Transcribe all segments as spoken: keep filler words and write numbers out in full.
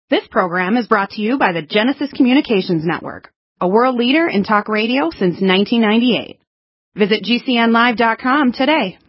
This program is brought to you by the Genesis Communications Network, a world leader in talk radio since nineteen ninety-eight. Visit G C N live dot com today.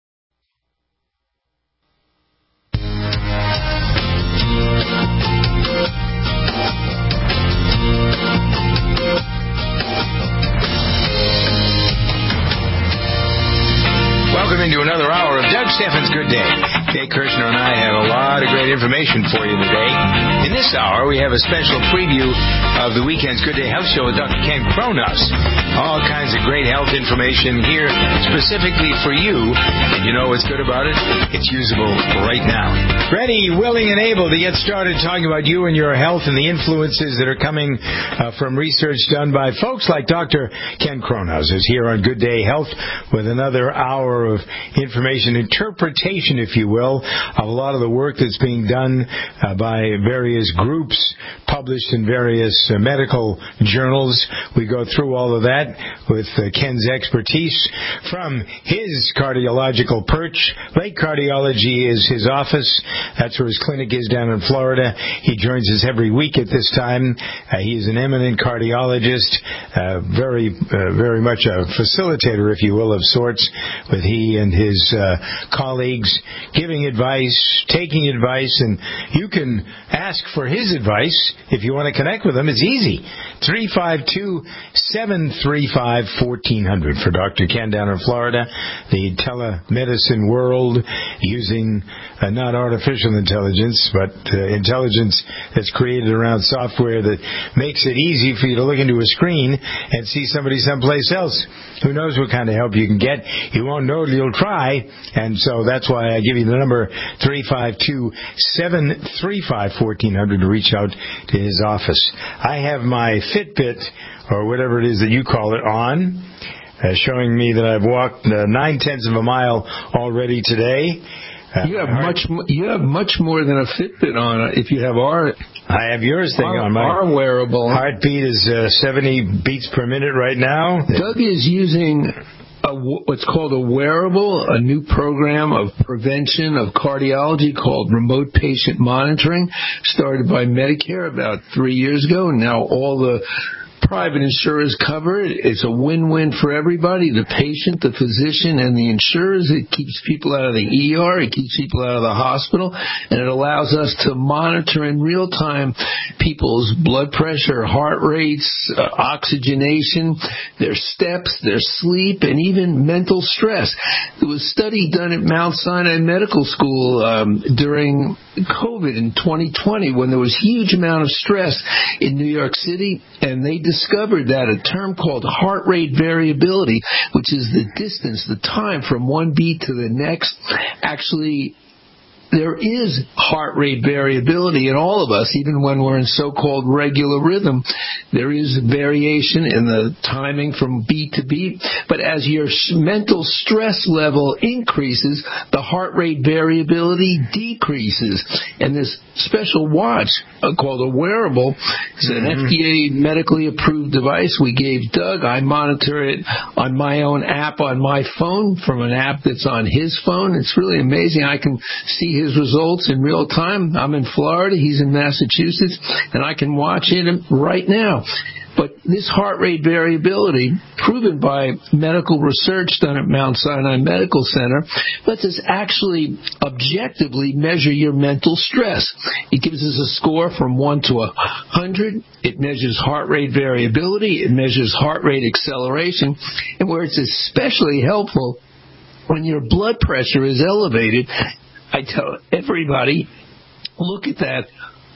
Welcome into another hour of Doug Steffens' Good Day. Kay Kirshner and I have a lot of great information for you today. In this hour, we have a special preview of the weekend's Good Day Health Show with Doctor Ken Kronos. All kinds of great health information here specifically for you. And you know what's good about it? It's usable right now. Ready, willing, and able to get started talking about you and your health and the influences that are coming uh, from research done by folks like Doctor Ken Kronos is here on Good Day Health with another hour of information, interpretation, if you will, of a lot of the work that's being done uh, by various groups published in various uh, medical journals. We go through all of that with uh, Ken's expertise from his cardiological perch. Lake Cardiology is his office. That's where his clinic is down in Florida. He joins us every week at this time. Uh, he's an eminent cardiologist, uh, very, uh, very much a facilitator, if you will, of sorts, with he and his uh, colleagues giving advice, taking advice, and you can ask for his advice if you want to connect with him. It's easy. three five two, seven three five, one four zero zero for Doctor Ken down in Florida. The telemedicine world using uh, not artificial intelligence, but uh, intelligence that's created around software that makes it easy for you to look into a screen and see somebody someplace else. Who knows what kind of help you can get? You won't know till you'll try, and so that's why I give you the number three five two, seven three five, one four zero zero to reach out to his office. I have my Fitbit, or whatever it is that you call it, on, uh, showing me that I've walked uh, nine-tenths of a mile already today. Uh, you have much. You have much more than a Fitbit on. If you have our, I have yours thing our, on. My our wearable heartbeat is uh, seventy beats per minute right now. Doug is using a, what's called a wearable, a new program of prevention of cardiology called remote patient monitoring, started by Medicare about three years ago, and now all the private insurers cover it. It's a win-win for everybody, the patient, the physician, and the insurers. It keeps people out of the E R. It keeps people out of the hospital. And it allows us to monitor in real time people's blood pressure, heart rates, uh, oxygenation, their steps, their sleep, and even mental stress. There was a study done at Mount Sinai Medical School um, during COVID in twenty twenty when there was a huge amount of stress in New York City, and they discovered that a term called heart rate variability, which is the distance, the time from one beat to the next, actually there is heart rate variability in all of us, even when we're in so-called regular rhythm. There is variation in the timing from beat to beat. But as your mental stress level increases, the heart rate variability decreases. And this special watch uh, called a wearable is an mm-hmm. F D A medically approved device we gave Doug. I monitor it on my own app on my phone from an app that's on his phone. It's really amazing. I can see his his results in real time. I'm in Florida, he's in Massachusetts, and I can watch it right now. But this heart rate variability, proven by medical research done at Mount Sinai Medical Center, lets us actually objectively measure your mental stress. It gives us a score from one to one hundred. It measures heart rate variability. It measures heart rate acceleration. And where it's especially helpful, when your blood pressure is elevated, I tell everybody, look at that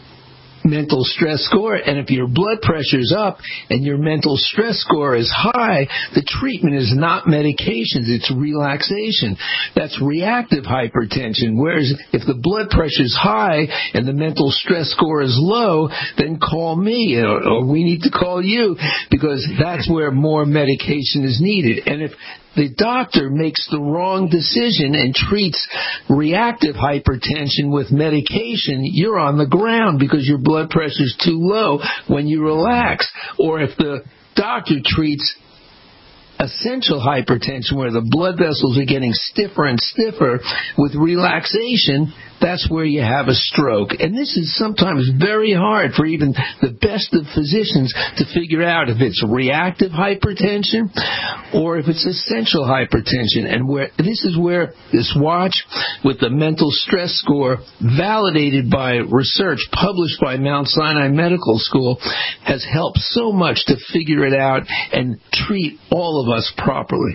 mental stress score, and if your blood pressure is up and your mental stress score is high, the treatment is not medications, it's relaxation. That's reactive hypertension. Whereas if the blood pressure is high and the mental stress score is low, then call me, or, or we need to call you, because that's where more medication is needed. And if the doctor makes the wrong decision and treats reactive hypertension with medication, you're on the ground because your blood pressure is too low when you relax. Or if the doctor treats essential hypertension, where the blood vessels are getting stiffer and stiffer with relaxation, that's where you have a stroke. And this is sometimes very hard for even the best of physicians to figure out if it's reactive hypertension or if it's essential hypertension. And where this is where this watch with the mental stress score, validated by research published by Mount Sinai Medical School, has helped so much to figure it out and treat all of us properly.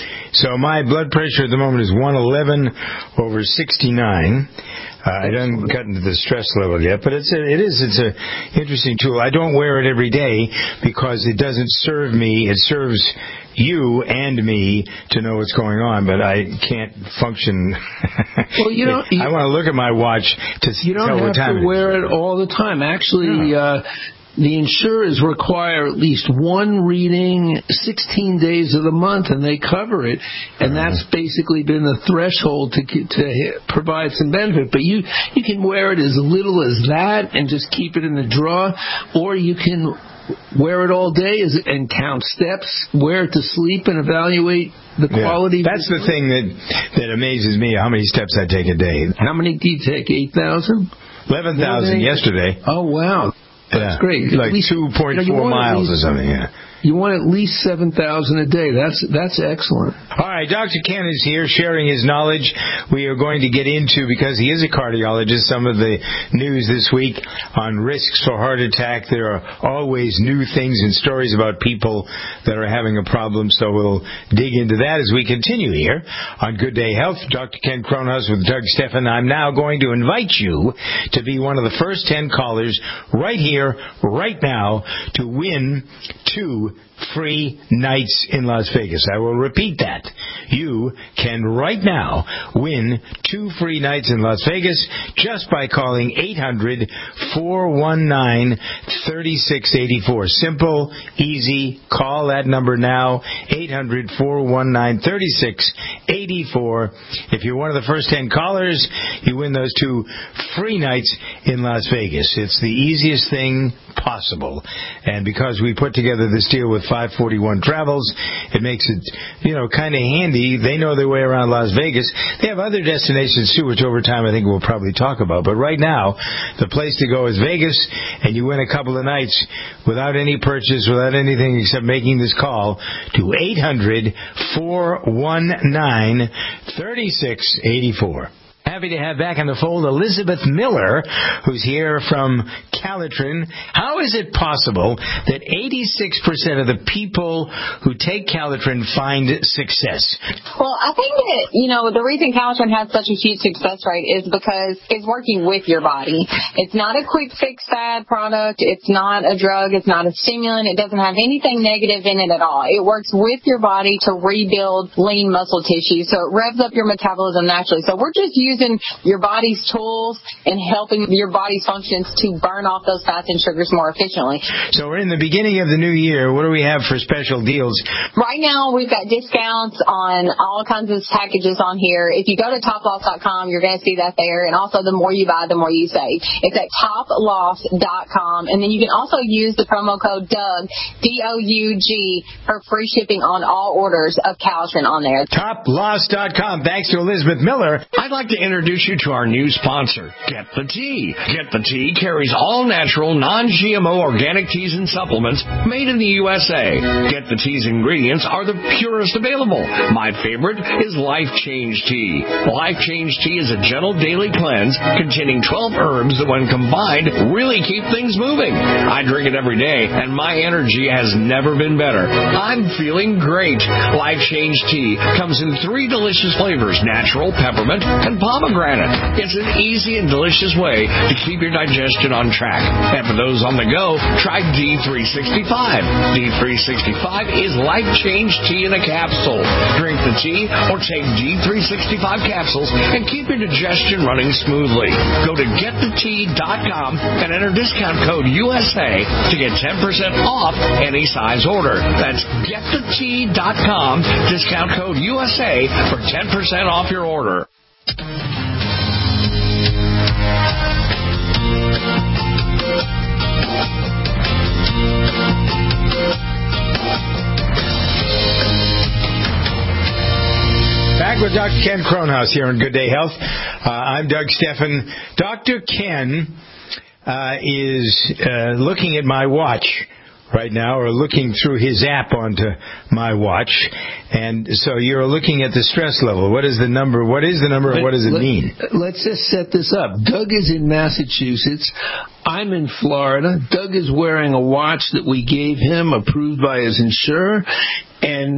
So my blood pressure at the moment is one eleven over sixty-nine. Uh, I haven't gotten to the stress level yet, but it's a, it is it's a interesting tool. I don't wear it every day because it doesn't serve me. It serves you and me to know what's going on, but I can't function. Well, you don't. I want to look at my watch to see you don't tell have what time to wear it all the time. Actually, yeah. uh, the insurers require at least one reading sixteen days of the month, and they cover it. And that's basically been the threshold to to provide some benefit. But you you can wear it as little as that and just keep it in the drawer, or you can wear it all day and count steps, wear it to sleep, and evaluate the quality. Yeah, that's the thing that that amazes me, how many steps I take a day. How many do you take? eight thousand? eleven thousand yesterday. Oh, wow. That's yeah. great. Like two point four you know, miles least, or something, yeah. You want at least seven thousand a day. That's that's excellent. All right, Doctor Ken is here sharing his knowledge. We are going to get into, because he is a cardiologist, some of the news this week on risks for heart attack. There are always new things and stories about people that are having a problem, so we'll dig into that as we continue here on Good Day Health. Doctor Ken Kronhaus with Doug Stephan. I'm now going to invite you to be one of the first ten callers right here, right now, to win two free nights in Las Vegas. I will repeat that. You can right now win two free nights in Las Vegas just by calling eight hundred, four one nine, three six eight four. Simple, easy. Call that number now, eight hundred, four one nine, three six eight four. If you're one of the first ten callers, you win those two free nights in Las Vegas. It's the easiest thing possible. And because we put together this deal with five forty-one Travels, it makes it, you know, kind of handy. They know their way around Las Vegas. They have other destinations too, which over time I think we'll probably talk about. But right now, the place to go is Vegas, and you win a couple of nights without any purchase, without anything except making this call to eight hundred, four one nine, three six eight four. Happy to have back on the fold Elizabeth Miller, who's here from Calitrin. How is it possible that eighty-six percent of the people who take Calitrin find success? Well, I think that, you know, the reason Calitrin has such a huge success rate is because it's working with your body. It's not a quick fix fad product. It's not a drug. It's not a stimulant. It doesn't have anything negative in it at all. It works with your body to rebuild lean muscle tissue, so it revs up your metabolism naturally. So we're just using using your body's tools and helping your body's functions to burn off those fats and sugars more efficiently. So we're in the beginning of the new year. What do we have for special deals? Right now, we've got discounts on all kinds of packages on here. If you go to top loss dot com, you're going to see that there. And also, the more you buy, the more you save. It's at top loss dot com. And then you can also use the promo code Doug, D O U G, for free shipping on all orders of Calitrin on there. top loss dot com. Thanks to Elizabeth Miller. I'd like to introduce you to our new sponsor, Get the Tea. Get the Tea carries all natural, non-G M O organic teas and supplements made in the U S A. Get the Tea's ingredients are the purest available. My favorite is Life Change Tea. Life Change Tea is a gentle daily cleanse containing twelve herbs that, when combined, really keep things moving. I drink it every day, and my energy has never been better. I'm feeling great. Life Change Tea comes in three delicious flavors: natural, peppermint, and pomegranate. It's an easy and delicious way to keep your digestion on track. And for those on the go, try D three sixty-five. D three sixty-five is Life Change Tea in a capsule. Drink the tea or take D three sixty-five capsules and keep your digestion running smoothly. Go to get the tea dot com and enter discount code U S A to get ten percent off any size order. That's get the tea dot com, discount code U S A for ten percent off your order. Back with Doctor Ken Kronhaus here on Good Day Health. Uh, I'm Doug Stephan. Doctor Ken uh, is uh, looking at my watch right now, or looking through his app onto my watch. And so you're looking at the stress level. What is the number? What is the number, and what does it let, mean? Let's just set this up. Doug is in Massachusetts. I'm in Florida. Doug is wearing a watch that we gave him, approved by his insurer, and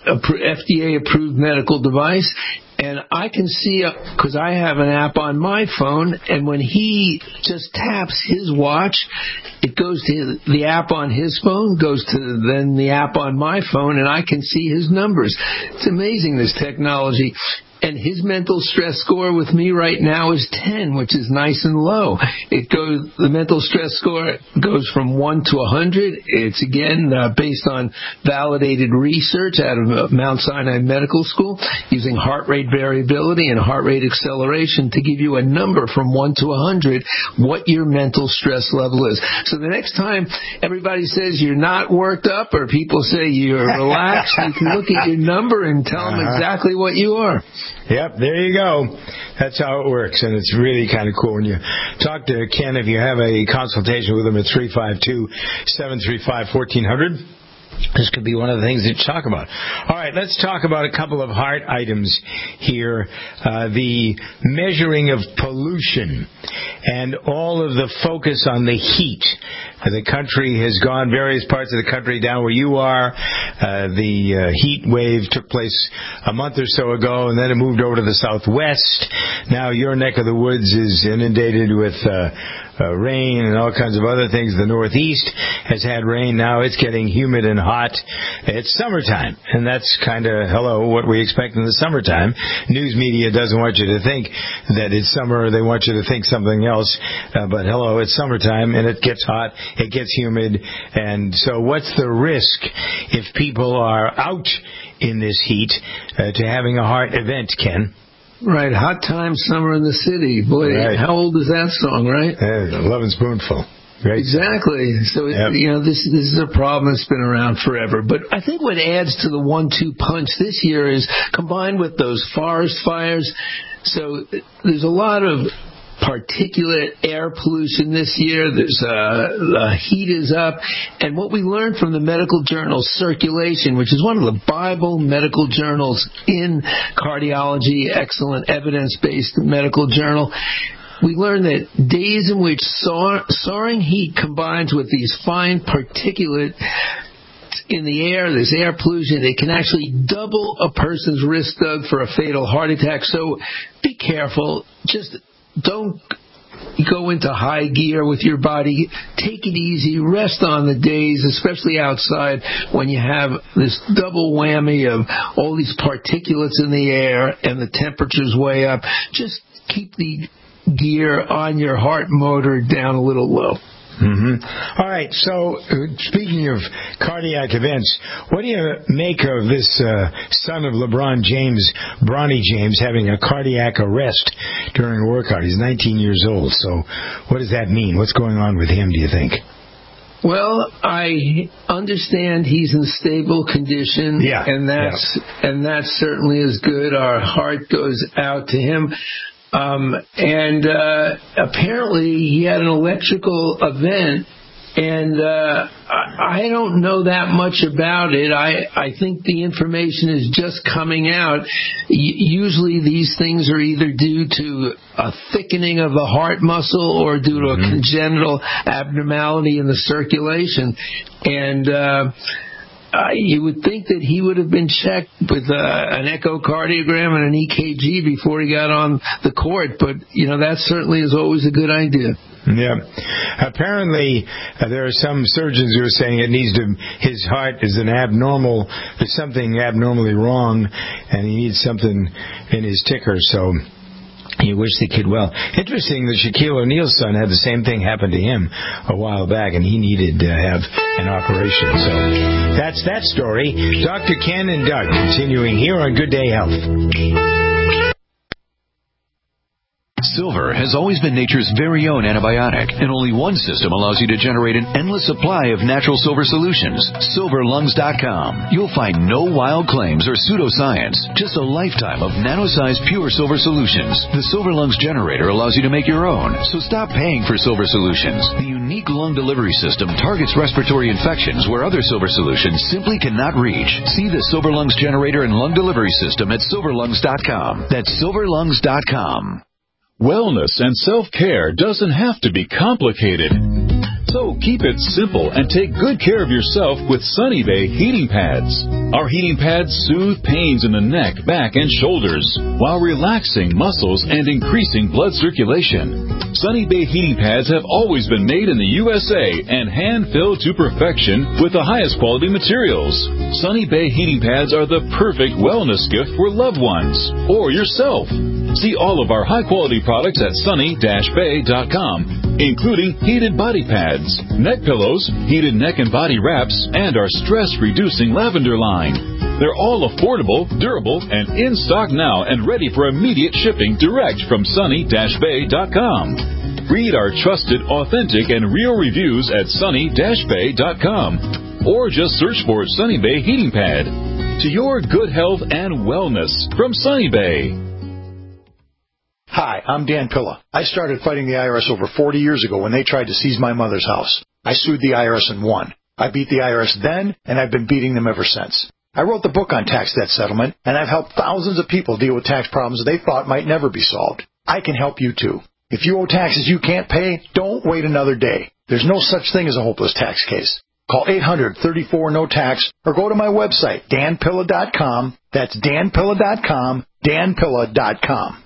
F D A-approved medical device. And I can see, because I have an app on my phone, and when he just taps his watch, it goes to the app on his phone, goes to then the app on my phone, and I can see his numbers. It's amazing, this technology. And his mental stress score with me right now is ten, which is nice and low. It goes, the mental stress score goes from one to one hundred. It's, again, uh, based on validated research out of uh, Mount Sinai Medical School, using heart rate variability and heart rate acceleration to give you a number from one to one hundred, what your mental stress level is. So the next time everybody says you're not worked up, or people say you're relaxed, you can look at your number and tell them exactly what you are. Yep, there you go. That's how it works, and it's really kind of cool when you talk to Ken. If you have a consultation with him at three five two, seven three five, one four zero zero, this could be one of the things that you talk about. All right, let's talk about a couple of heart items here. Uh, the measuring of pollution and all of the focus on the heat. Uh, the country has gone, various parts of the country down where you are. Uh, the uh, heat wave took place a month or so ago, and then it moved over to the southwest. Now your neck of the woods is inundated with uh, uh, rain and all kinds of other things. The northeast has had rain. Now it's getting humid and hot. It's summertime, and that's kind of, hello, what we expect in the summertime. News media doesn't want you to think that it's summer. They want you to think something else. Uh, but hello, it's summertime, and it gets hot. It gets humid. And so what's the risk if people are out in this heat uh, to having a heart event, Ken? Right, hot time, summer in the city. Boy, right. How old is that song, right? Uh, Love and Spoonful. Great. Exactly. So, it, yep. you know, this this is a problem that's been around forever. But I think what adds to the one two punch this year is, combined with those forest fires, so there's a lot of particulate air pollution this year. There's uh, the heat is up, and what we learned from the medical journal Circulation, which is one of the Bible medical journals in cardiology, excellent evidence-based medical journal. We learned that days in which soar, soaring heat combines with these fine particulate in the air, this air pollution, it can actually double a person's risk, Doug, for a fatal heart attack. So be careful. Just don't go into high gear with your body. Take it easy. Rest on the days, especially outside, when you have this double whammy of all these particulates in the air and the temperature's way up. Just keep the gear on your heart motor down a little low. Mm-hmm. All right, so uh, speaking of cardiac events, what do you make of this uh, son of LeBron James, Bronny James, having a cardiac arrest during a workout? He's nineteen years old, so what does that mean? What's going on with him, do you think? Well, I understand he's in stable condition, yeah, and that's yeah. and that certainly is good. Our heart goes out to him. Um, and uh, apparently he had an electrical event, and uh, I, I don't know that much about it. I, I think the information is just coming out. Y- usually these things are either due to a thickening of the heart muscle or due to mm-hmm. a congenital abnormality in the circulation. And uh Uh, you would think that he would have been checked with uh, an echocardiogram and an E K G before he got on the court, but, you know, that certainly is always a good idea. Yeah. Apparently, uh, there are some surgeons who are saying it needs to, his heart is an abnormal, there's something abnormally wrong, and he needs something in his ticker, so you wish the kid well. Interesting that Shaquille O'Neal's son had the same thing happen to him a while back, and he needed to have an operation. So that's that story. Doctor Ken and Doug continuing here on Good Day Health. Silver has always been nature's very own antibiotic, and only one system allows you to generate an endless supply of natural silver solutions. silver lungs dot com. You'll find no wild claims or pseudoscience, just a lifetime of nano-sized pure silver solutions. The Silver Lungs generator allows you to make your own, so stop paying for silver solutions. The unique lung delivery system targets respiratory infections where other silver solutions simply cannot reach. See the Silver Lungs generator and lung delivery system at silver lungs dot com. That's silver lungs dot com. Wellness and self-care doesn't have to be complicated. So keep it simple and take good care of yourself with Sunny Bay heating pads. Our heating pads soothe pains in the neck, back, and shoulders while relaxing muscles and increasing blood circulation. Sunny Bay heating pads have always been made in the U S A and hand-filled to perfection with the highest quality materials. Sunny Bay heating pads are the perfect wellness gift for loved ones or yourself. See all of our high-quality products at sunny dash bay dot com, including heated body pads, neck pillows, heated neck and body wraps, and our stress-reducing lavender line. They're all affordable, durable, and in stock now and ready for immediate shipping direct from sunny dash bay dot com. Read our trusted, authentic, and real reviews at sunny dash bay dot com, or just search for Sunny Bay Heating Pad. To your good health and wellness from Sunny Bay. Hi, I'm Dan Pilla. I started fighting the I R S over forty years ago when they tried to seize my mother's house. I sued the I R S and won. I beat the I R S then, and I've been beating them ever since. I wrote the book on tax debt settlement, and I've helped thousands of people deal with tax problems they thought might never be solved. I can help you too. If you owe taxes you can't pay, don't wait another day. There's no such thing as a hopeless tax case. Call eight hundred, thirty-four, no tax or go to my website, dan pilla dot com. That's dan pilla dot com, dan pilla dot com.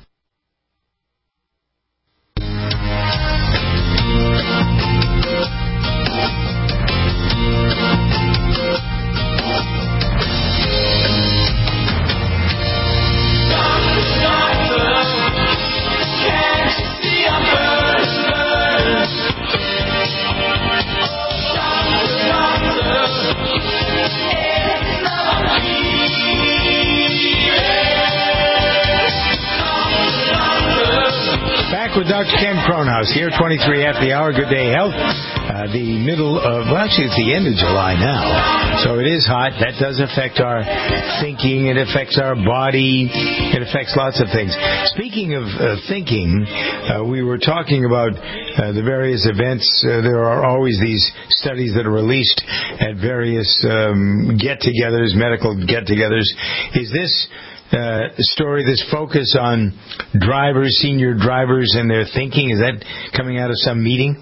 Back with Doctor Ken Cronhaus here, twenty-three after the hour. Good Day Health. Uh, the middle of, well, actually, it's the end of July now. So it is hot. That does affect our thinking. It affects our body. It affects lots of things. Speaking of uh, thinking, uh, we were talking about uh, the various events. Uh, there are always these studies that are released at various um, get-togethers, medical get-togethers. Is this Uh, story, this focus on drivers, senior drivers, and their thinking, is that coming out of some meeting?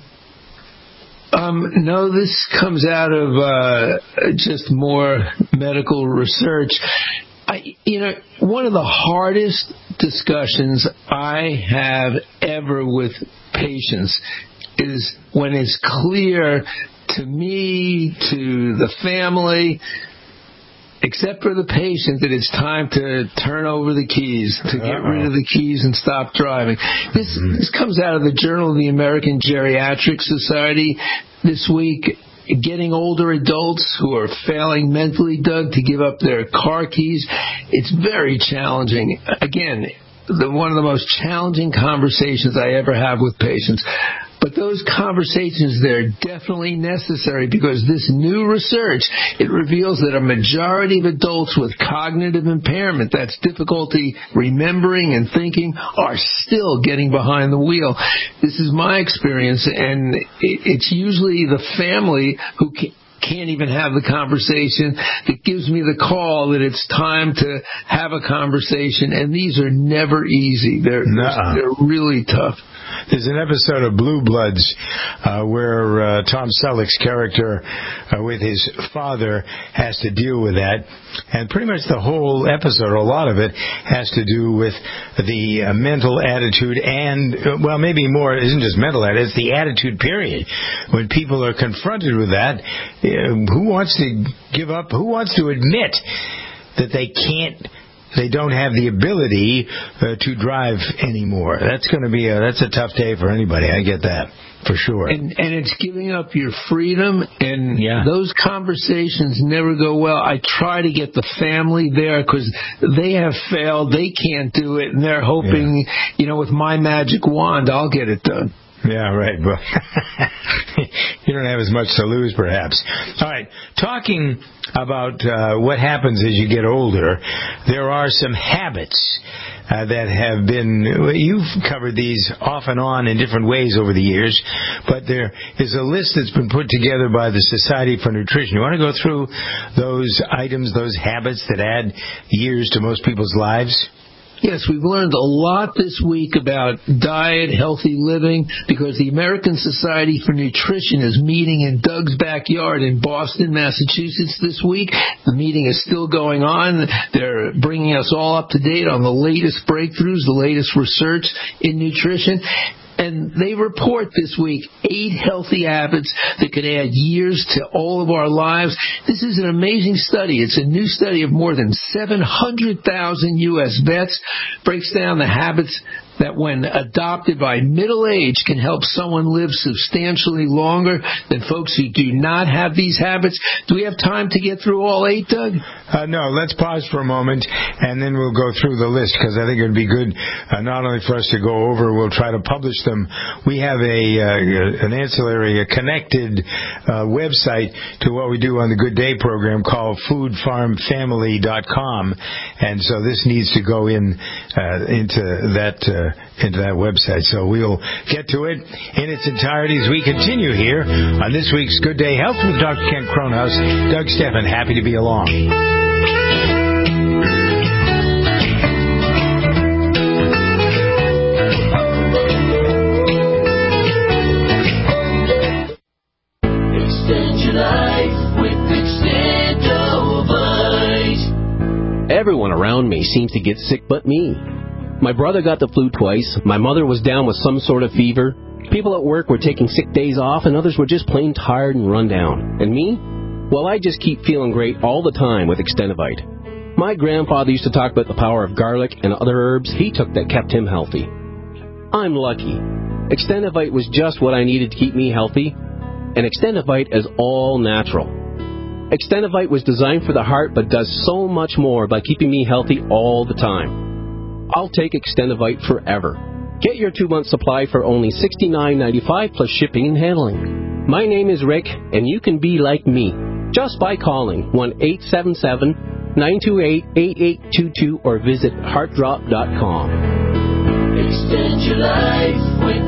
Um, no, this comes out of uh, just more medical research. I, you know, one of the hardest discussions I have ever with patients is when it's clear to me, to the family, except for the patient, that it's time to turn over the keys, to get rid of the keys and stop driving. This, mm-hmm. this comes out of the Journal of the American Geriatric Society this week. Getting older adults who are failing mentally, Doug, to give up their car keys, it's very challenging. Again, the, one of the most challenging conversations I ever have with patients. But those conversations, they're definitely necessary because this new research, it reveals that a majority of adults with cognitive impairment, that's difficulty remembering and thinking, are still getting behind the wheel. This is my experience, and it's usually the family who can can't even have the conversation that gives me the call that it's time to have a conversation, and these are never easy. They're, Nuh-uh. they're really tough. There's an episode of Blue Bloods uh, where uh, Tom Selleck's character uh, with his father has to deal with that. And pretty much the whole episode, or a lot of it, has to do with the uh, mental attitude and, uh, well, maybe more, it isn't just mental attitude, it's the attitude period. When people are confronted with that, uh, who wants to give up, who wants to admit that they can't, they don't have the ability uh, to drive anymore? That's going to be a, that's a tough day for anybody. I get that. For sure. And and it's giving up your freedom, and yeah. those conversations never go well. I try to get the family there because they have failed. They can't do it, and they're hoping, yeah. you know, with my magic wand, I'll get it done. Yeah, right. Well, you don't have as much to lose, perhaps. All right. Talking about uh, what happens as you get older, there are some habits uh, that have been, you've covered these off and on in different ways over the years, but there is a list that's been put together by the Society for Nutrition. You want to go through those items, those habits that add years to most people's lives? Yes, we've learned a lot this week about diet, healthy living, because the American Society for Nutrition is meeting in Doug's backyard in Boston, Massachusetts this week. The meeting is still going on. They're bringing us all up to date on the latest breakthroughs, the latest research in nutrition. And they report this week eight healthy habits that could add years to all of our lives. This is an amazing study. It's a new study of more than seven hundred thousand U S vets. Breaks down the habits that when adopted by middle age can help someone live substantially longer than folks who do not have these habits. Do we have time to get through all eight, Doug? Uh, no, let's pause for a moment, and then we'll go through the list, because I think it would be good uh, not only for us to go over, we'll try to publish them. We have a uh, an ancillary, a connected uh, website to what we do on the Good Day program called food farm family dot com, and so this needs to go in uh, into that uh, into that website. So we'll get to it in its entirety as we continue here on this week's Good Day Health with Doctor Kent Cronhaus. Doug Stephan, happy to be along. Extend your life with Extendovite. Everyone around me seems to get sick but me. My brother got the flu twice. My mother was down with some sort of fever. People at work were taking sick days off, and others were just plain tired and run down. And me? Well, I just keep feeling great all the time with Extendovite. My grandfather used to talk about the power of garlic and other herbs he took that kept him healthy. I'm lucky. Extendovite was just what I needed to keep me healthy, and Extendovite is all natural. Extendovite was designed for the heart, but does so much more by keeping me healthy all the time. I'll take Extendovite forever. Get your two-month supply for only sixty-nine ninety-five plus shipping and handling. My name is Rick, and you can be like me just by calling one eight seven seven, nine two eight, eight eight two two or visit heart drop dot com. Extend your life with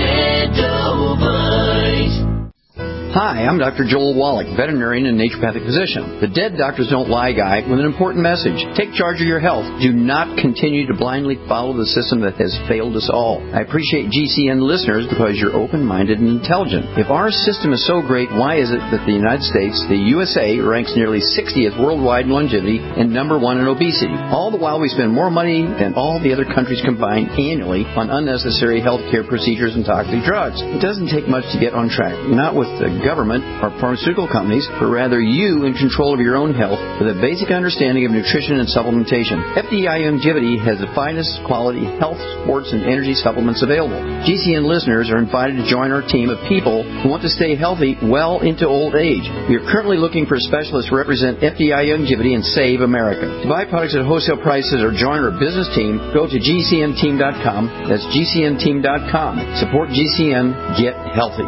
Extendovite. Hi, I'm Doctor Joel Wallach, veterinarian and naturopathic physician. The Dead Doctors Don't Lie guy with an important message. Take charge of your health. Do not continue to blindly follow the system that has failed us all. I appreciate G C N listeners because you're open-minded and intelligent. If our system is so great, why is it that the United States, the U S A, ranks nearly sixtieth worldwide in longevity and number one in obesity? All the while we spend more money than all the other countries combined annually on unnecessary health care procedures and toxic drugs. It doesn't take much to get on track. Not with the government or pharmaceutical companies, but rather you in control of your own health with a basic understanding of nutrition and supplementation. F D I Longevity has the finest quality health, sports, and energy supplements available. G C N listeners are invited to join our team of people who want to stay healthy well into old age. We are currently looking for specialists to represent F D I Longevity and Save America. To buy products at wholesale prices or join our business team, go to G C N team dot com. That's G C N team dot com. Support G C N. Get healthy.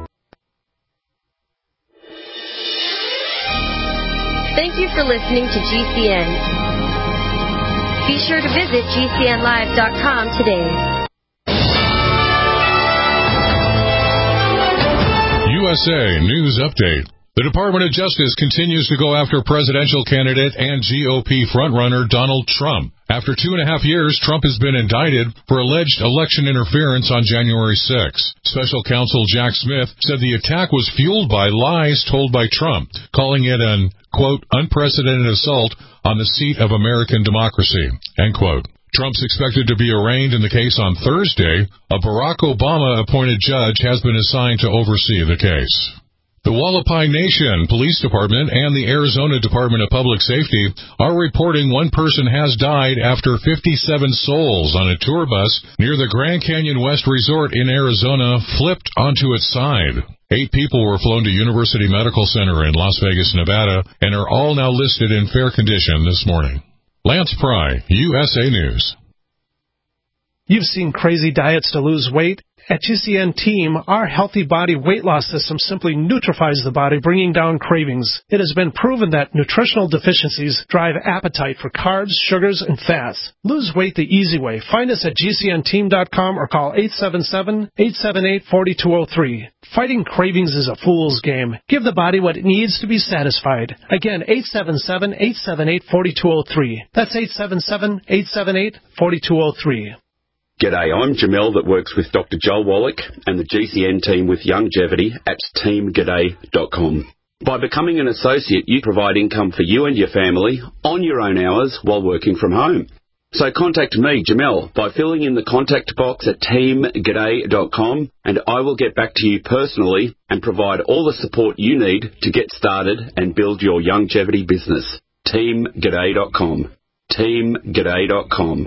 Thank you for listening to G C N. Be sure to visit G C N live dot com today. U S A News Update. The Department of Justice continues to go after presidential candidate and G O P frontrunner Donald Trump. After two and a half years, Trump has been indicted for alleged election interference on January sixth. Special counsel Jack Smith said the attack was fueled by lies told by Trump, calling it an, quote, unprecedented assault on the seat of American democracy, end quote. Trump's expected to be arraigned in the case on Thursday. A Barack Obama-appointed judge has been assigned to oversee the case. The Wallapai Nation Police Department and the Arizona Department of Public Safety are reporting one person has died after fifty-seven souls on a tour bus near the Grand Canyon West Resort in Arizona flipped onto its side. Eight people were flown to University Medical Center in Las Vegas, Nevada, and are all now listed in fair condition this morning. Lance Pry, U S A News. You've seen crazy diets to lose weight. At G C N Team, our healthy body weight loss system simply neutralizes the body, bringing down cravings. It has been proven that nutritional deficiencies drive appetite for carbs, sugars, and fats. Lose weight the easy way. Find us at G C N team dot com or call eight seven seven, eight seven eight, four two zero three. Fighting cravings is a fool's game. Give the body what it needs to be satisfied. Again, eight seven seven, eight seven eight, four two zero three. That's eight seven seven, eight seven eight, four two zero three. G'day, I'm Jamel that works with Doctor Joel Wallach and the G C N team with Longevity at team g'day dot com. By becoming an associate, you provide income for you and your family on your own hours while working from home. So contact me, Jamel, by filling in the contact box at team g'day dot com, and I will get back to you personally and provide all the support you need to get started and build your longevity business. team g'day dot com. team g'day dot com.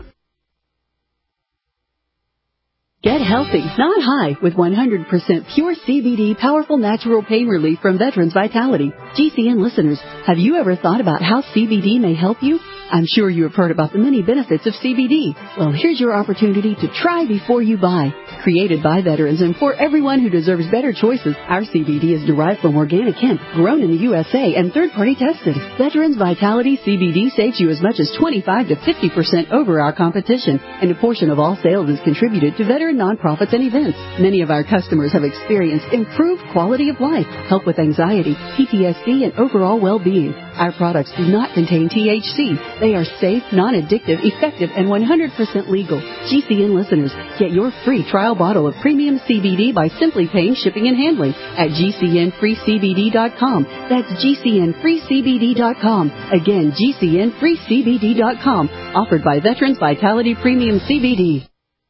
Get healthy, not high, with one hundred percent pure C B D powerful natural pain relief from Veterans Vitality. G C N listeners, have you ever thought about how C B D may help you? I'm sure you have heard about the many benefits of C B D. Well, here's your opportunity to try before you buy. Created by veterans and for everyone who deserves better choices, our C B D is derived from organic hemp, grown in the U S A, and third-party tested. Veterans Vitality C B D saves you as much as twenty-five to fifty percent over our competition, and a portion of all sales is contributed to veteran nonprofits and events. Many of our customers have experienced improved quality of life, help with anxiety, P T S D, and overall well-being. Our products do not contain T H C. They are safe, non-addictive, effective, and one hundred percent legal. G C N listeners, get your free trial bottle of premium C B D by simply paying shipping and handling at G C N free C B D dot com. That's G C N free C B D dot com. Again, G C N free C B D dot com. Offered by Veterans Vitality Premium C B D.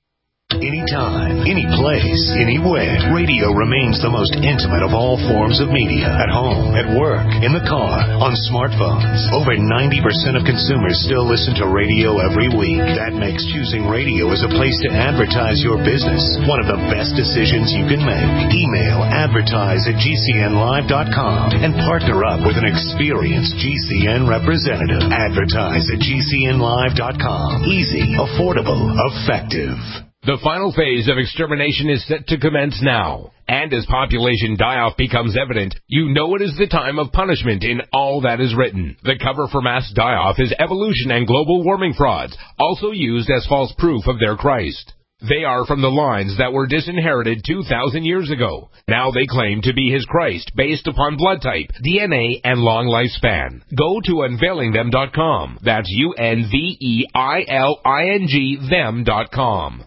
Anytime, any place, anywhere, radio remains the most intimate of all forms of media. At home, at work, in the car, on smartphones. Over ninety percent of consumers still listen to radio every week. That makes choosing radio as a place to advertise your business one of the best decisions you can make. Email advertise at G C N live dot com and partner up with an experienced G C N representative. Advertise at G C N live dot com. Easy, affordable, effective. The final phase of extermination is set to commence now. And as population die-off becomes evident, you know it is the time of punishment in all that is written. The cover for mass die-off is evolution and global warming frauds, also used as false proof of their Christ. They are from the lines that were disinherited two thousand years ago. Now they claim to be his Christ based upon blood type, D N A, and long lifespan. Go to unveiling them dot com. That's U N V E I L I N G them dot com.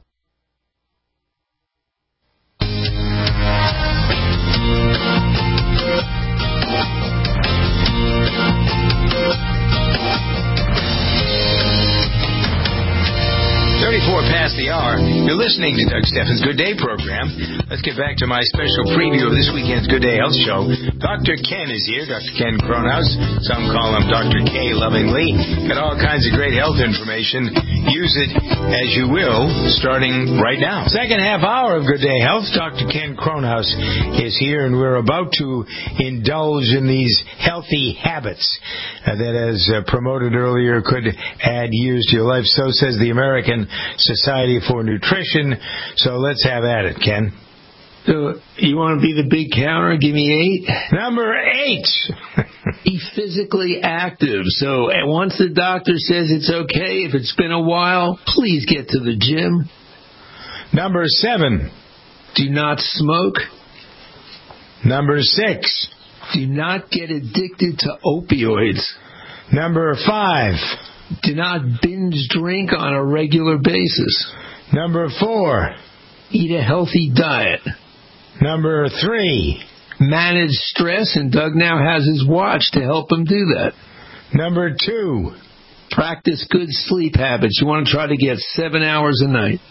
thirty-four past the hour. You're listening to Doug Steffens' Good Day program. Let's get back to my special preview of this weekend's Good Day Health Show. Doctor Ken is here, Doctor Ken Kronhaus. Some call him Doctor K lovingly. Got all kinds of great health information. Use it as you will, starting right now. Second half hour of Good Day Health. Doctor Ken Kronhaus is here, and we're about to indulge in these healthy habits uh, that, as uh, promoted earlier, could add years to your life. So says the American Society for Nutrition. So let's have at it, Ken. So you want to be the big counter? Give me eight. Number eight. Be physically active. So once the doctor says it's okay, if it's been a while, please get to the gym. Number seven. Do not smoke. Number six. Do not get addicted to opioids. Number five. Do not binge drink on a regular basis. Number four. Eat a healthy diet. Number three. Manage stress, and Doug now has his watch to help him do that. Number two. Practice good sleep habits. You want to try to get seven hours a night.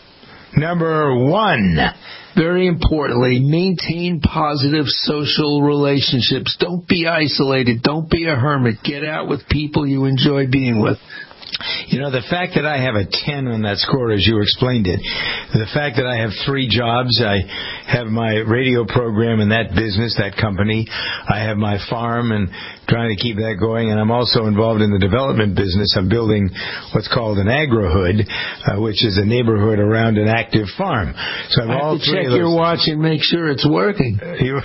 Number one. Very importantly, maintain positive social relationships. Don't be isolated. Don't be a hermit. Get out with people you enjoy being with. You know, the fact that I have a ten on that score, as you explained it, the fact that I have three jobs, I have my radio program in that business, that company, I have my farm and trying to keep that going, and I'm also involved in the development business. I'm building what's called an agrohood, uh, which is a neighborhood around an active farm. So I'm I have all to three check of those. your watch and make sure it's working. You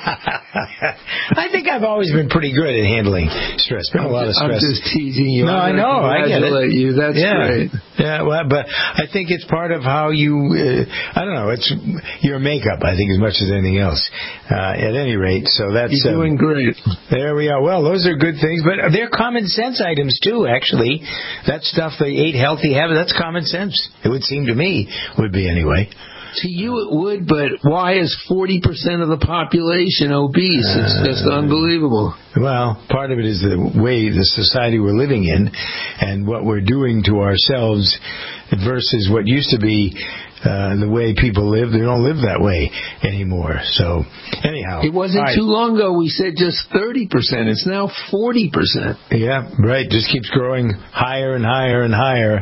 I think I've always been pretty good at handling stress. Been a lot of stress. I'm just teasing you. No, I'm I know. I get it. You. That's yeah. great. Yeah, well, but I think it's part of how you. Uh, I don't know. It's your makeup. I think as much as anything else. Uh, at any rate, so that's You're doing um, great. There we are. Well, those are good things, but they're common sense items too. Actually, that stuff they ate healthy habits. That's common sense. It would seem to me would be anyway. To you it would, but why is forty percent of the population obese? It's just unbelievable. Well, part of it is the way the society we're living in and what we're doing to ourselves versus what used to be uh, the way people live. They don't live that way anymore. So, anyhow. It wasn't right. too long ago we said just thirty percent. It's now forty percent. Yeah, right. Just keeps growing higher and higher and higher.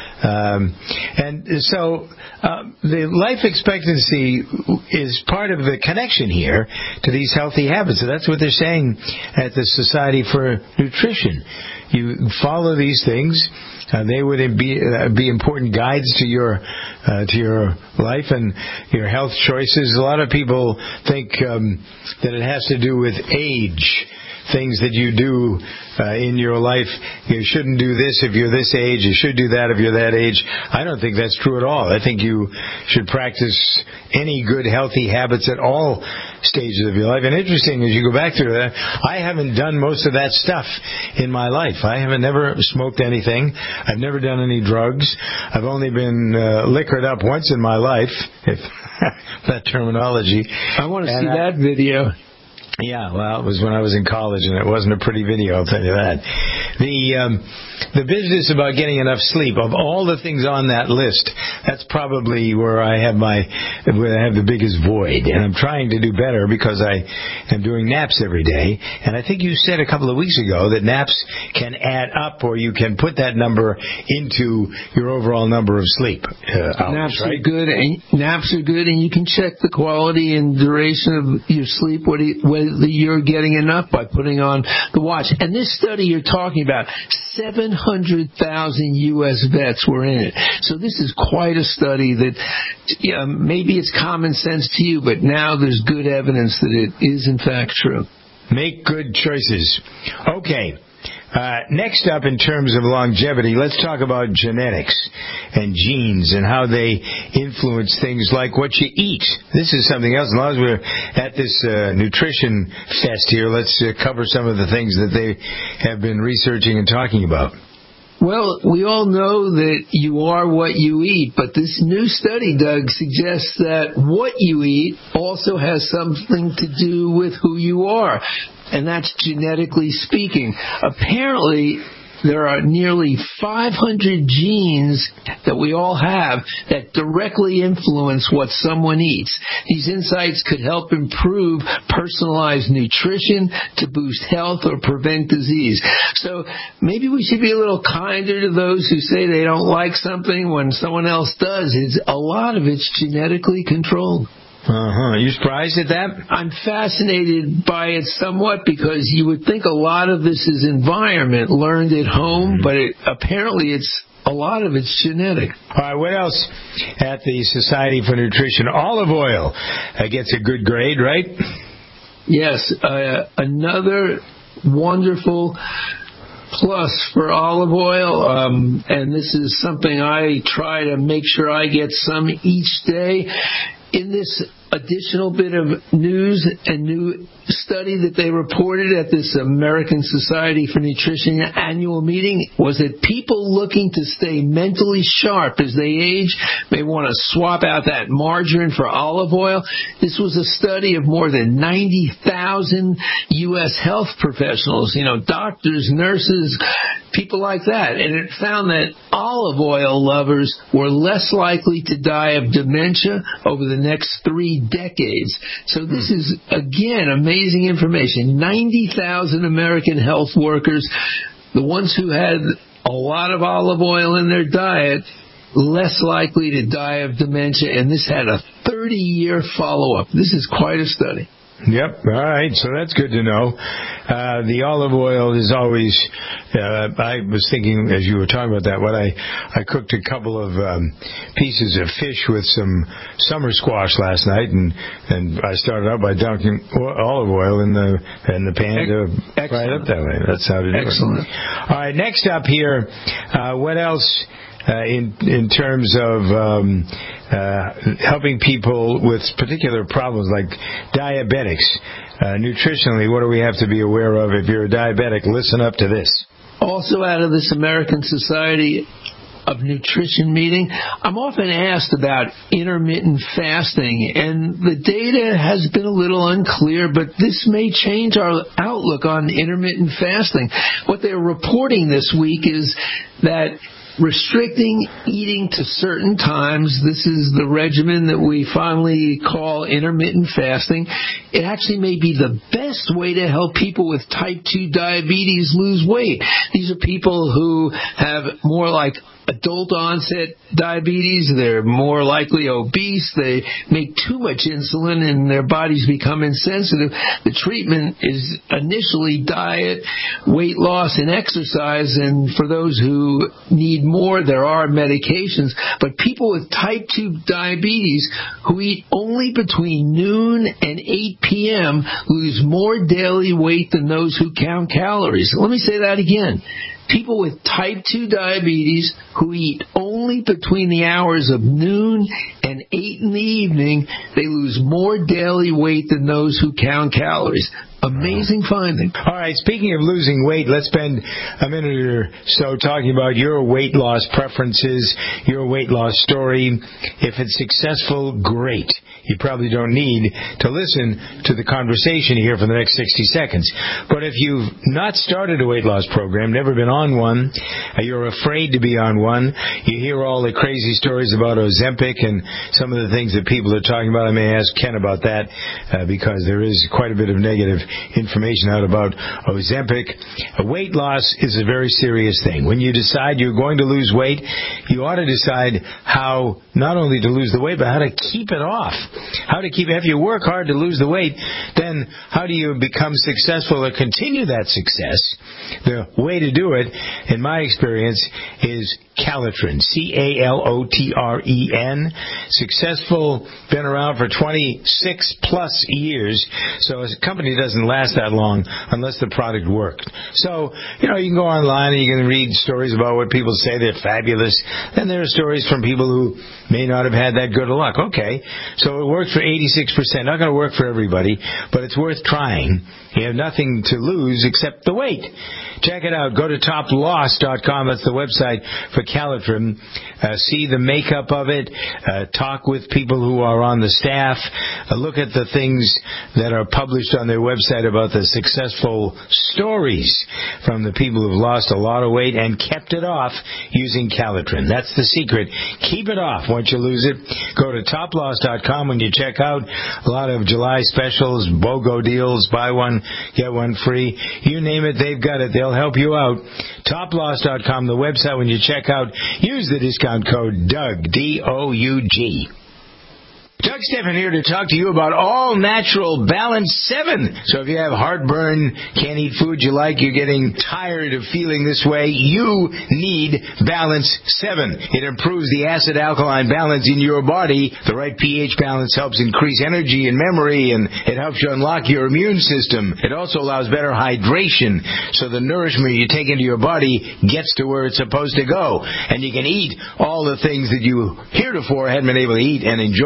Um, and so uh, the life expectancy is part of the connection here to these healthy habits. So that's what they're saying at the Society for Nutrition. You follow these things. Uh, they would be uh, be important guides to your uh, to your life and your health choices. A lot of people think um, that it has to do with age. Things that you do uh, in your life. You shouldn't do this if you're this age. You should do that if you're that age. I don't think that's true at all. I think you should practice any good, healthy habits at all stages of your life. And interesting, as you go back through that, I haven't done most of that stuff in my life. I haven't never smoked anything. I've never done any drugs. I've only been uh, liquored up once in my life, if that terminology. I want to and see I, that video. Yeah, well, it was when I was in college, and it wasn't a pretty video, I'll tell you that. The um, the business about getting enough sleep, of all the things on that list, that's probably where I have my where I have the biggest void. And I'm trying to do better because I am doing naps every day. And I think you said a couple of weeks ago that naps can add up, or you can put that number into your overall number of sleep uh, hours, naps right? are good, and naps are good, and you can check the quality and duration of your sleep. What do you, whether you're getting enough by putting on the watch. And this study you're talking about, seven hundred thousand U S vets were in it. So this is quite a study that yeah, maybe it's common sense to you, but now there's good evidence that it is in fact true. Make good choices. Okay. Uh, next up, in terms of longevity, let's talk about genetics and genes and how they influence things like what you eat. This is something else. As long as we're at this uh, nutrition fest here, let's uh, cover some of the things that they have been researching and talking about. Well, we all know that you are what you eat, but this new study, Doug, suggests that what you eat also has something to do with who you are, and that's genetically speaking. Apparently, there are nearly five hundred genes that we all have that directly influence what someone eats. These insights could help improve personalized nutrition to boost health or prevent disease. So maybe we should be a little kinder to those who say they don't like something when someone else does. It's, a lot of it's genetically controlled. Uh-huh. Are you surprised at that? I'm fascinated by it somewhat because you would think a lot of this is environment, learned at home, mm-hmm. but it, apparently it's a lot of it's genetic. All right, what else at the Society for Nutrition? Olive oil uh, gets a good grade, right? Yes, uh, another wonderful plus for olive oil, um, and this is something I try to make sure I get some each day. In this additional bit of news and new study that they reported at this American Society for Nutrition annual meeting was that people looking to stay mentally sharp as they age may want to swap out that margarine for olive oil. This was a study of more than ninety thousand U S health professionals, you know, doctors, nurses, people like that. And it found that olive oil lovers were less likely to die of dementia over the next three decades. So this is, again, amazing information. ninety thousand American health workers, the ones who had a lot of olive oil in their diet, less likely to die of dementia, and this had a thirty-year follow-up. This is quite a study. Yep. All right. So that's good to know. Uh, the olive oil is always, uh, I was thinking as you were talking about that, what I, I cooked a couple of um, pieces of fish with some summer squash last night, and, and I started out by dunking olive oil in the in the pan to fry it up that way. That's how to do it. Excellent. All right. Next up here, uh, what else? Uh, in in terms of um, uh, helping people with particular problems like diabetics, uh, nutritionally, what do we have to be aware of? If you're a diabetic, listen up to this. Also out of this American Society of Nutrition meeting, I'm often asked about intermittent fasting, and the data has been a little unclear, but this may change our outlook on intermittent fasting. What they're reporting this week is that restricting eating to certain times, this is the regimen that we finally call intermittent fasting. It actually may be the best way to help people with type two diabetes lose weight. These are people who have more like adult onset diabetes. They're more likely obese. They make too much insulin and their bodies become insensitive. The treatment is initially diet, weight loss, and exercise. And for those who need more, there are medications. But people with type two diabetes who eat only between noon and eight p.m. lose more daily weight than those who count calories. Let me say that again. People with type two diabetes who eat only between the hours of noon and eight in the evening, they lose more daily weight than those who count calories. Amazing finding. All right, speaking of losing weight, let's spend a minute or so talking about your weight loss preferences, your weight loss story. If it's successful, great. You probably don't need to listen to the conversation here for the next sixty seconds. But if you've not started a weight loss program, never been on one, you're afraid to be on one, you hear all the crazy stories about Ozempic and some of the things that people are talking about. I may ask Ken about that uh, because there is quite a bit of negative information out about Ozempic. Weight loss is a very serious thing. When you decide you're going to lose weight, you ought to decide how not only to lose the weight, but how to keep it off. How to keep, if you work hard to lose the weight, then how do you become successful or continue that success? The way to do it, in my experience, is Calitrin, C A L O T R E N. Successful, been around for twenty-six plus years, so a company doesn't last that long unless the product worked. So, you know, you can go online and you can read stories about what people say they're fabulous, and there are stories from people who may not have had that good of luck. Okay, so it worked for eighty-six percent. Not going to work for everybody, but it's worth trying. You have nothing to lose except the weight. Check it out. Go to top loss dot com. That's the website for Calitrin. Uh, see the makeup of it. Uh, talk with people who are on the staff. Uh, look at the things that are published on their website about the successful stories from the people who've lost a lot of weight and kept it off using Calitrin. That's the secret. Keep it off once you lose it. Go to top loss dot com when you check out. A lot of July specials, BOGO deals, buy one, get one free. You name it, they've got it. They'll help you out. top loss dot com, the website. When you check out, use the discount code Doug, D O U G. Doug Stephan here to talk to you about All Natural Balance seven. So if you have heartburn, can't eat food you like, you're getting tired of feeling this way, you need Balance seven. It improves the acid-alkaline balance in your body. The right pH balance helps increase energy and memory, and it helps you unlock your immune system. It also allows better hydration, so the nourishment you take into your body gets to where it's supposed to go. And you can eat all the things that you heretofore hadn't been able to eat and enjoy. Now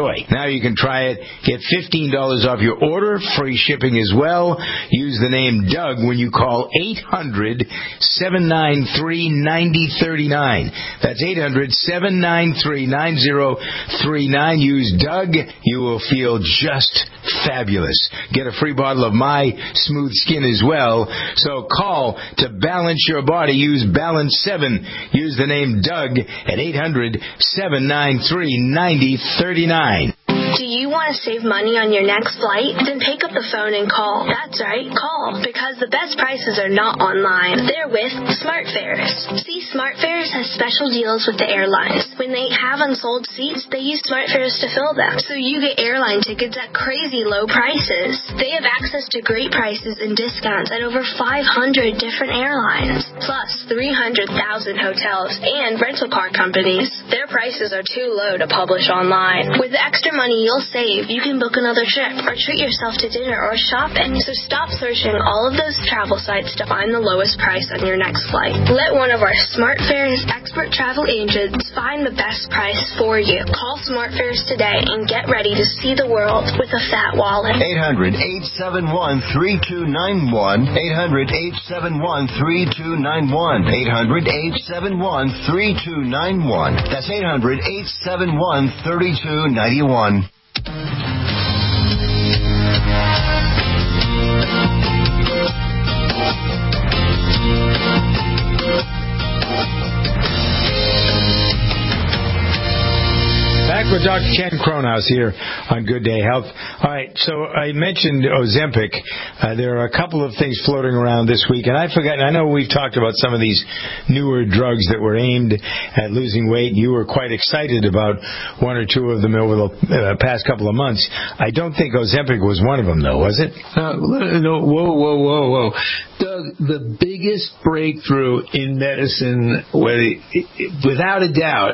you can try it. Get fifteen dollars off your order, free shipping as well. Use the name Doug when you call eight hundred, seven nine three, nine zero three nine. That's eight hundred, seven nine three, nine zero three nine. Use Doug. You will feel just fabulous. Get a free bottle of My Smooth Skin as well. So call to balance your body. Use Balance seven. Use the name Doug at eight hundred, seven nine three, nine zero three nine. Do you want to save money on your next flight? Then pick up the phone and call. That's right, call. Because the best prices are not online. They're with SmartFares. See, SmartFares has special deals with the airlines. When they have unsold seats, they use SmartFares to fill them. So you get airline tickets at crazy low prices. They have access to great prices and discounts at over five hundred different airlines. Plus three hundred thousand hotels and rental car companies. Their prices are too low to publish online. With the extra money you'll save, you can book another trip or treat yourself to dinner or shopping. So stop searching all of those travel sites to find the lowest price on your next flight. Let one of our SmartFares expert travel agents find the best price for you. Call SmartFares today and get ready to see the world with a fat wallet. eight hundred, eight seven one, three two nine one. eight hundred, eight seven one, three two nine one. eight hundred, eight seven one, three two nine one. That's eight hundred, eight seven one, three two nine one. Back with Doctor Ken Cronhaus here on Good Day Health. All right, so I mentioned Ozempic. Uh, there are a couple of things floating around this week, and I forgot. I know we've talked about some of these newer drugs that were aimed at losing weight. You were quite excited about one or two of them over the uh, past couple of months. I don't think Ozempic was one of them, though, was it? Uh, no, whoa, whoa, whoa, whoa. Doug, the biggest breakthrough in medicine, without a doubt,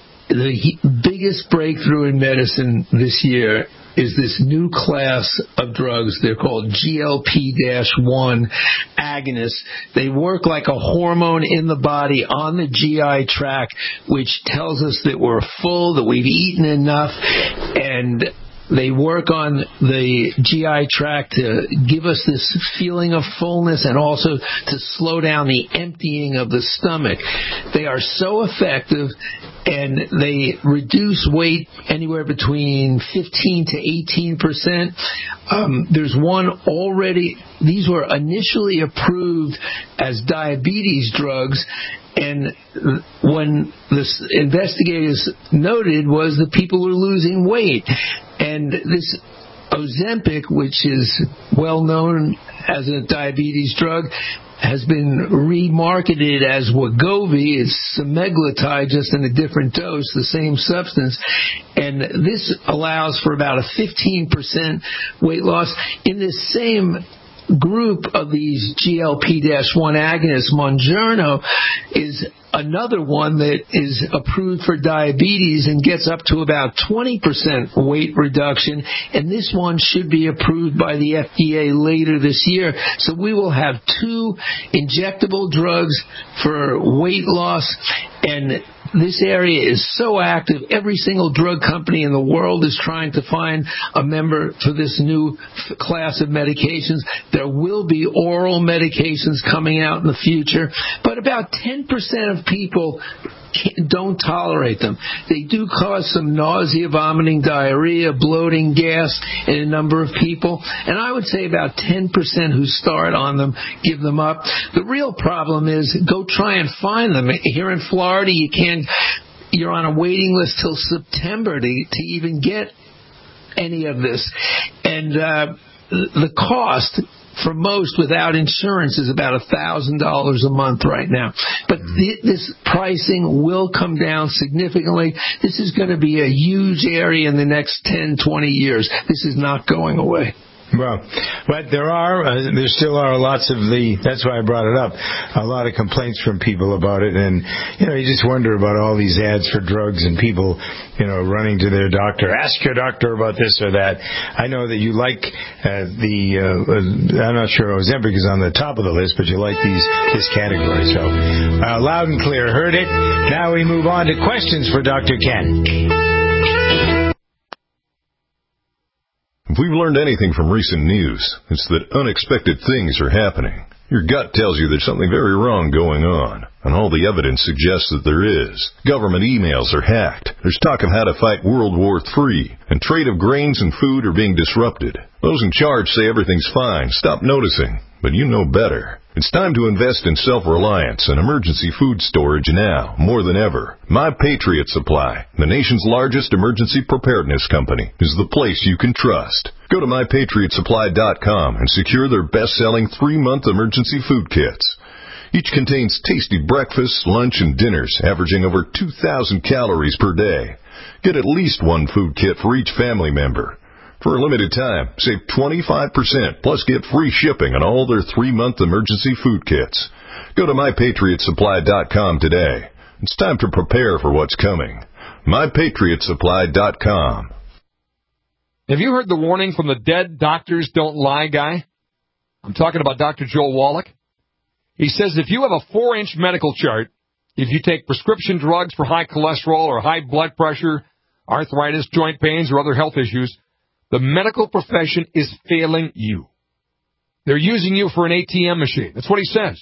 the biggest breakthrough in medicine this year is this new class of drugs. They're called G L P one agonists. They work like a hormone in the body on the G I tract, which tells us that we're full, that we've eaten enough, and they work on the G I tract to give us this feeling of fullness and also to slow down the emptying of the stomach. They are so effective, and they reduce weight anywhere between fifteen to eighteen percent. Um, there's one already, these were initially approved as diabetes drugs, and when the investigators noted was that people were losing weight. And this Ozempic, which is well known as a diabetes drug, has been remarketed as Wegovy. It's semaglutide, just in a different dose, the same substance. And this allows for about a fifteen percent weight loss. In this same group of these G L P one agonists, Mounjaro is another one that is approved for diabetes and gets up to about twenty percent weight reduction, and this one should be approved by the F D A later this year. So we will have two injectable drugs for weight loss, and this area is so active. Every single drug company in the world is trying to find a member for this new f- class of medications. There will be oral medications coming out in the future, but about ten percent of people don't tolerate them. They do cause some nausea, vomiting, diarrhea, bloating, gas in a number of people. And I would say about ten percent who start on them give them up. The real problem is go try and find them. Here in Florida, you can't, you're on a waiting list till September to, to even get any of this. And uh, the cost for most without insurance is about one thousand dollars a month right now. But th- this pricing will come down significantly. This is going to be a huge area in the next ten, twenty years. This is not going away. Well, but there are, uh, there still are lots of the, that's why I brought it up, a lot of complaints from people about it. And, you know, you just wonder about all these ads for drugs and people, you know, running to their doctor. Ask your doctor about this or that. I know that you like uh, the, uh, I'm not sure Ozempic is on the top of the list, but you like these this category. So, uh, loud and clear, heard it. Now we move on to questions for Doctor Ken. If we've learned anything from recent news, it's that unexpected things are happening. Your gut tells you there's something very wrong going on, and all the evidence suggests that there is. Government emails are hacked. There's talk of how to fight World War Three, and trade of grains and food are being disrupted. Those in charge say everything's fine. Stop noticing, but you know better. It's time to invest in self-reliance and emergency food storage now, more than ever. My Patriot Supply, the nation's largest emergency preparedness company, is the place you can trust. Go to my patriot supply dot com and secure their best-selling three-month emergency food kits. Each contains tasty breakfasts, lunch, and dinners, averaging over two thousand calories per day. Get at least one food kit for each family member. For a limited time, save twenty-five percent, plus get free shipping on all their three-month emergency food kits. Go to my patriot supply dot com today. It's time to prepare for what's coming. my patriot supply dot com. Have you heard the warning from the dead doctors don't lie guy? I'm talking about Doctor Joel Wallach. He says if you have a four-inch medical chart, if you take prescription drugs for high cholesterol or high blood pressure, arthritis, joint pains, or other health issues, the medical profession is failing you. They're using you for an A T M machine. That's what he says.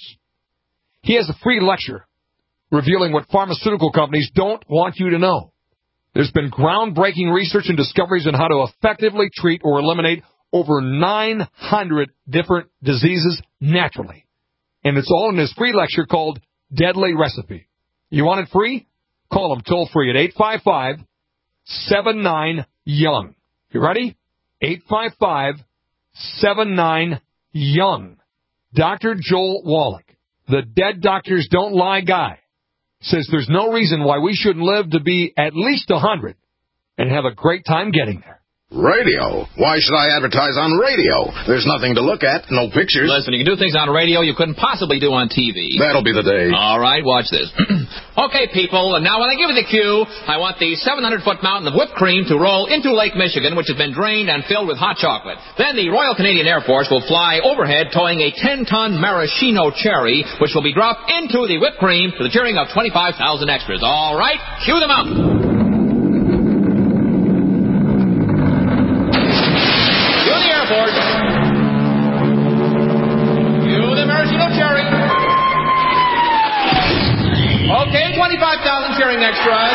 He has a free lecture revealing what pharmaceutical companies don't want you to know. There's been groundbreaking research and discoveries on how to effectively treat or eliminate over nine hundred different diseases naturally. And it's all in his free lecture called Deadly Recipe. You want it free? Call him toll free at eight five five, seven nine, young. You ready? eight five five, seven nine, young. Doctor Joel Wallach, the dead doctors don't lie guy, says there's no reason why we shouldn't live to be at least one hundred and have a great time getting there. Radio? Why should I advertise on radio? There's nothing to look at, no pictures. Listen, you can do things on radio you couldn't possibly do on T V. That'll be the day. All right, watch this. Okay, people, and now when I give you the cue, I want the seven hundred foot mountain of whipped cream to roll into Lake Michigan, which has been drained and filled with hot chocolate. Then the Royal Canadian Air Force will fly overhead towing a ten ton maraschino cherry, which will be dropped into the whipped cream to the cheering of twenty-five thousand extras. All right, cue the mountain. Okay, twenty-five thousand cheering extras.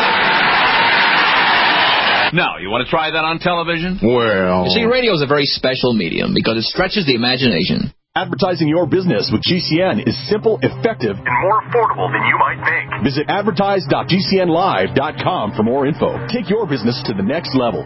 Now, you want to try that on television? Well... You see, radio is a very special medium because it stretches the imagination. Advertising your business with G C N is simple, effective, and more affordable than you might think. Visit advertise dot g c n live dot com for more info. Take your business to the next level.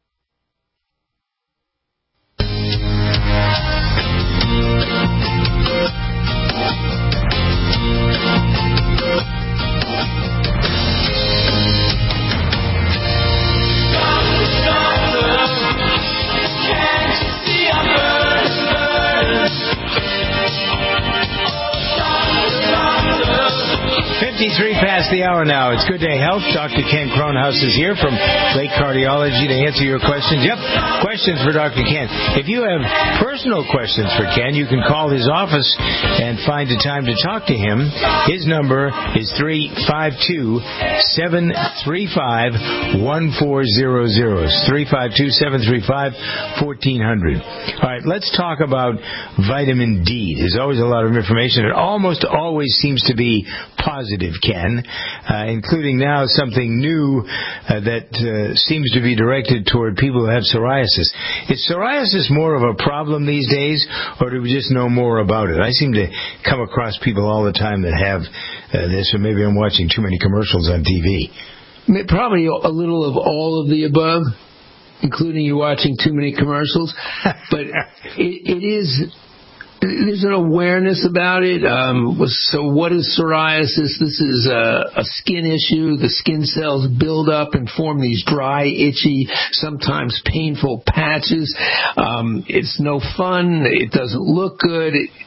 fifty-three past the hour now. It's Good Day Health. Doctor Ken Kronhaus is here from Lake Cardiology to answer your questions. Yep, questions for Doctor Ken. If you have personal questions for Ken, you can call his office and find a time to talk to him. His number is three five two, seven three five, one four zero zero. It's three five two, seven three five, one four zero zero. All right, let's talk about vitamin D. There's always a lot of information. It almost always seems to be positive, Ken, uh, including now something new uh, that uh, seems to be directed toward people who have psoriasis. Is psoriasis more of a problem these days, or do we just know more about it? I seem to come across people all the time that have uh, this, or maybe I'm watching too many commercials on T V. Probably a little of all of the above, including you watching too many commercials. But it, it is... There's an awareness about it. Um, so what is psoriasis? This is a, a skin issue. The skin cells build up and form these dry, itchy, sometimes painful patches. Um, it's no fun. It doesn't look good. It, but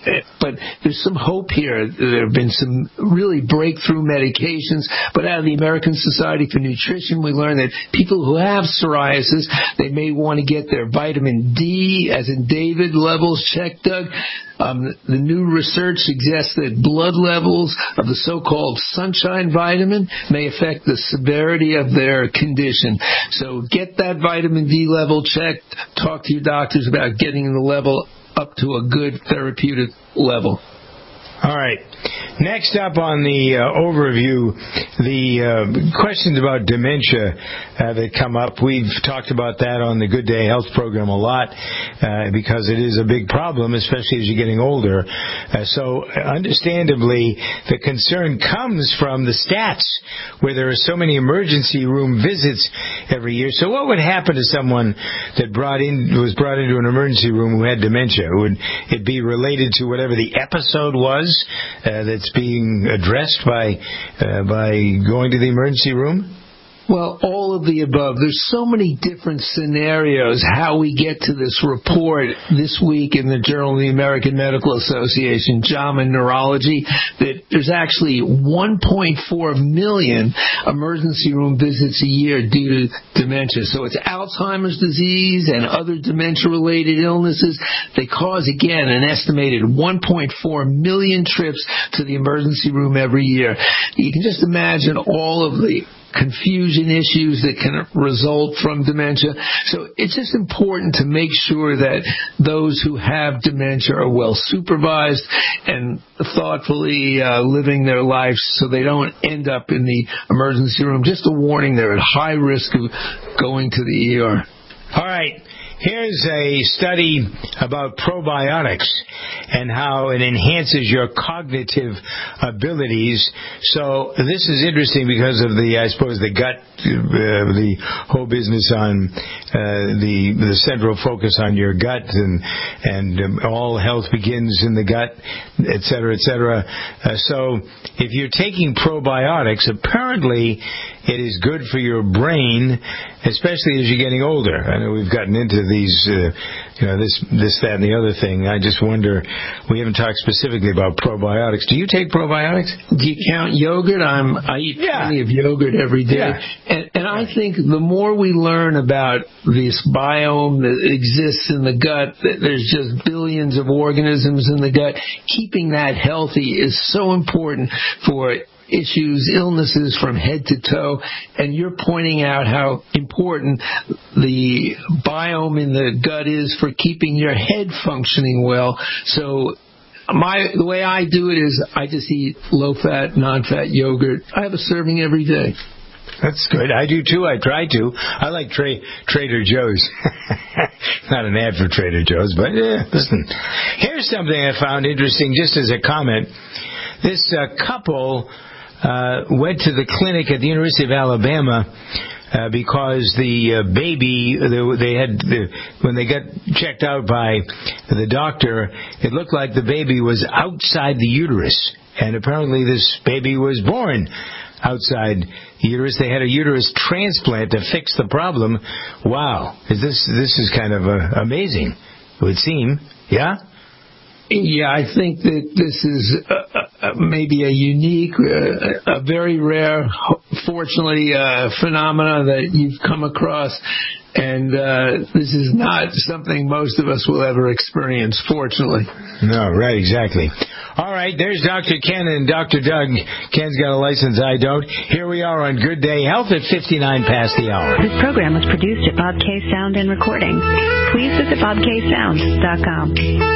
but there's some hope here. There have been some really breakthrough medications, but out of the American Society for Nutrition, we learned that people who have psoriasis, they may want to get their vitamin D, as in David, levels checked, Doug. Um, the new research suggests that blood levels of the so-called sunshine vitamin may affect the severity of their condition. So get that vitamin D level checked. Talk to your doctors about getting the level up to a good therapeutic level. All right. Next up on the uh, overview, the uh, questions about dementia uh, that come up. We've talked about that on the Good Day Health program a lot uh, because it is a big problem, especially as you're getting older. Uh, so understandably, the concern comes from the stats where there are so many emergency room visits every year. So what would happen to someone that brought in was brought into an emergency room who had dementia? Would it be related to whatever the episode was Uh, that's being addressed by uh, by going to the emergency room? Well, all of the above. There's so many different scenarios how we get to this report this week in the Journal of the American Medical Association, JAMA Neurology, that there's actually one point four million emergency room visits a year due to dementia. So it's Alzheimer's disease and other dementia-related illnesses. They cause, again, an estimated one point four million trips to the emergency room every year. You can just imagine all of the confusion issues that can result from dementia. So it's just important to make sure that those who have dementia are well supervised and thoughtfully uh, living their lives so they don't end up in the emergency room. Just a warning, they're at high risk of going to the E R. All right. Here's a study about probiotics and how it enhances your cognitive abilities. So this is interesting because of the, I suppose, the gut, uh, the whole business on uh, the the central focus on your gut, and and um, all health begins in the gut, et cetera, et cetera. Uh, so if you're taking probiotics, apparently it is good for your brain, especially as you're getting older. I know we've gotten into these, uh, you know, this, this, that, and the other thing. I just wonder, we haven't talked specifically about probiotics. Do you take probiotics? Do you count yogurt? I'm, I eat yeah. plenty of yogurt every day. Yeah. And, and I think the more we learn about this biome that exists in the gut, that there's just billions of organisms in the gut, keeping that healthy is so important for issues, illnesses from head to toe, and you're pointing out how important the biome in the gut is for keeping your head functioning well. So my the way I do it is I just eat low-fat, non-fat yogurt. I have a serving every day. That's good. I do too. I try to. I like tra- Trader Joe's. Not an ad for Trader Joe's, but yeah, listen. Here's something I found interesting just as a comment. This uh, couple Uh, went to the clinic at the University of Alabama uh, because the uh, baby, they, they had the, when they got checked out by the doctor, it looked like the baby was outside the uterus, and apparently this baby was born outside the uterus. They had a uterus transplant to fix the problem. Wow, is this this is kind of uh, amazing? It would seem, yeah. Yeah, I think that this is uh, uh, maybe a unique, uh, a very rare, fortunately, uh, phenomena that you've come across. And uh, this is not something most of us will ever experience, fortunately. No, right, exactly. All right, there's Doctor Ken and Doctor Doug. Ken's got a license, I don't. Here we are on Good Day Health at fifty-nine past the hour. This program was produced at Bob K Sound and Recording. Please visit bob k sound dot com.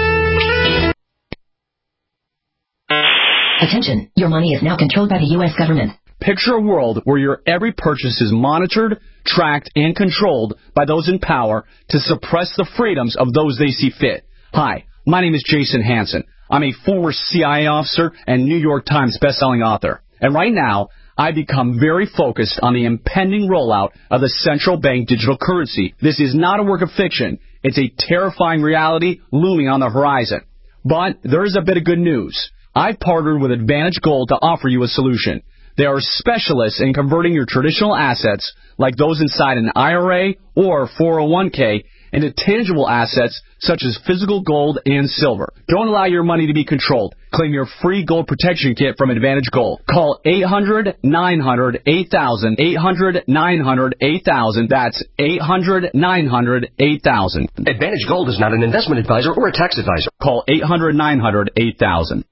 Attention, your money is now controlled by the U S government. Picture a world where your every purchase is monitored, tracked, and controlled by those in power to suppress the freedoms of those they see fit. Hi, my name is Jason Hansen. I'm a former C I A officer and New York Times bestselling author. And right now, I become very focused on the impending rollout of the central bank digital currency. This is not a work of fiction. It's a terrifying reality looming on the horizon. But there is a bit of good news. I've partnered with Advantage Gold to offer you a solution. They are specialists in converting your traditional assets, like those inside an I R A or four oh one k, into tangible assets such as physical gold and silver. Don't allow your money to be controlled. Claim your free gold protection kit from Advantage Gold. Call eight hundred nine hundred eight thousand, eight hundred nine hundred eight thousand. That's eight hundred nine hundred eight thousand. Advantage Gold is not an investment advisor or a tax advisor. Call eight hundred nine hundred eight thousand.